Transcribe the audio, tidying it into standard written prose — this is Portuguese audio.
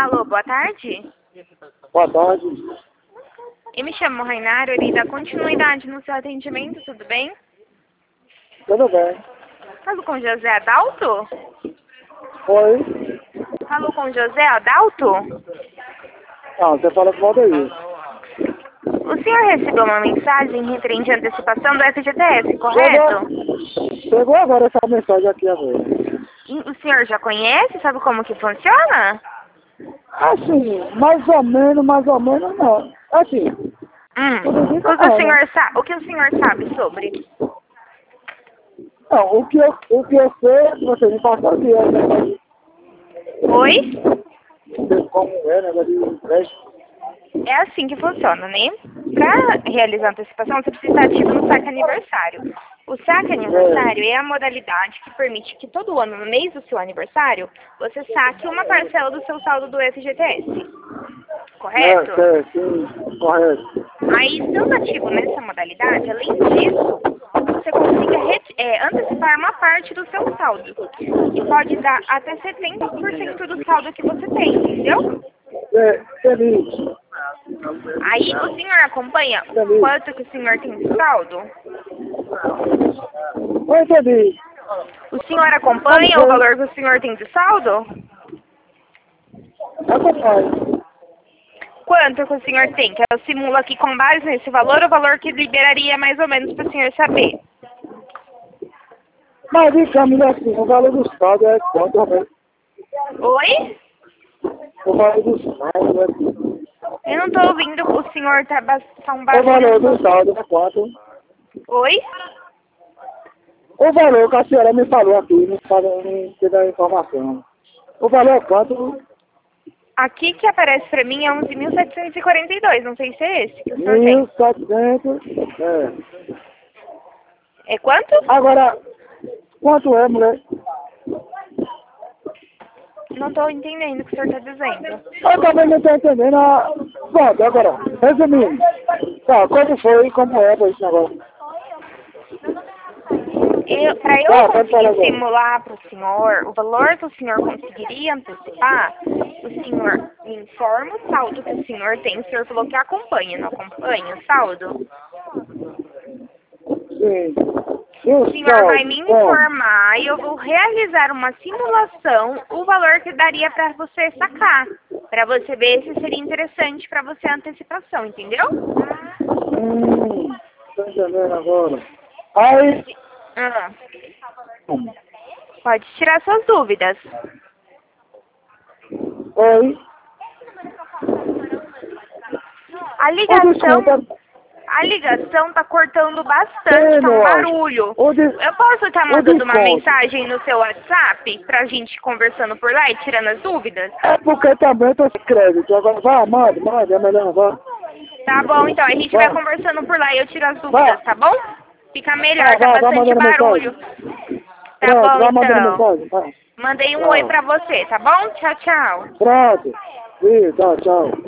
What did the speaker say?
Alô, boa tarde. Boa tarde. Eu me chamo Rainário, ele dá continuidade no seu atendimento, tudo bem? Tudo bem. Falo com José Adalto? Oi? Falo com José Adalto? Não, você fala com o Aldeir. O senhor recebeu uma mensagem referente à antecipação do FGTS, correto? Chegou agora essa mensagem aqui agora. E o senhor já conhece? Sabe como que funciona? Assim, mais ou menos não. Assim, tudo bem, O que o senhor sabe sobre? não, o que eu sei, você me passou aqui, é negócio Oi? de como é, negócio de empréstimo. É assim que funciona, né? Para realizar a antecipação, você precisa estar ativo no saque aniversário. O saque aniversário é a modalidade que permite que todo ano, no mês do seu aniversário, você saque uma parcela do seu saldo do FGTS. Correto? Sim, correto. Aí, estando ativo nessa modalidade, além disso, você consiga antecipar uma parte do seu saldo. E pode dar até 70% do saldo que você tem, entendeu? Feliz. Aí, o senhor acompanha quanto que o senhor tem de saldo? Oi, feliz. O senhor acompanha o valor que o senhor tem de saldo? Acompanho. Quanto que o senhor tem? Que eu simulo aqui com base nesse valor, o valor que liberaria mais ou menos para o senhor saber. Mas digamos assim, o valor do saldo é quanto, né? Oi? O valor do saldo é quanto? Eu não estou ouvindo, o senhor tá um O barulho. valor do saldo é quanto? Oi? O valor que a senhora me falou aqui, me deu a informação. O valor é quanto? Aqui que aparece para mim é 11.742, não sei se é esse que o senhor tem. 1.700. É quanto? Agora, quanto é, mulher? Não estou entendendo o que o senhor está dizendo. Eu também não estou entendendo. Pronto, agora, resumindo. Tá, quanto foi e como é pra esse negócio? Para eu Tá, pode falar conseguir agora. simular para o senhor o valor que o senhor conseguiria antecipar, o senhor me informa o saldo que o senhor tem. O senhor falou que acompanha, não acompanha o saldo? Sim. O senhor vai me informar e eu vou realizar uma simulação, o valor que daria para você sacar, para você ver se seria interessante para você a antecipação, entendeu? Tô entendendo agora. Aí, Pode tirar suas dúvidas. oi. A ligação tá cortando bastante, tá um barulho. Eu posso estar mandando uma mensagem no seu WhatsApp pra gente conversando por lá e tirando as dúvidas? É porque também tô sem crédito. Agora vai, manda, é melhor, vai. Tá bom, então. A gente vai conversando por lá e eu tiro as dúvidas, tá bom? Fica melhor, tá bastante barulho. Tá bom, então. Mandei um oi pra você, tá bom? Tchau, tchau. Pronto. Sim, tchau.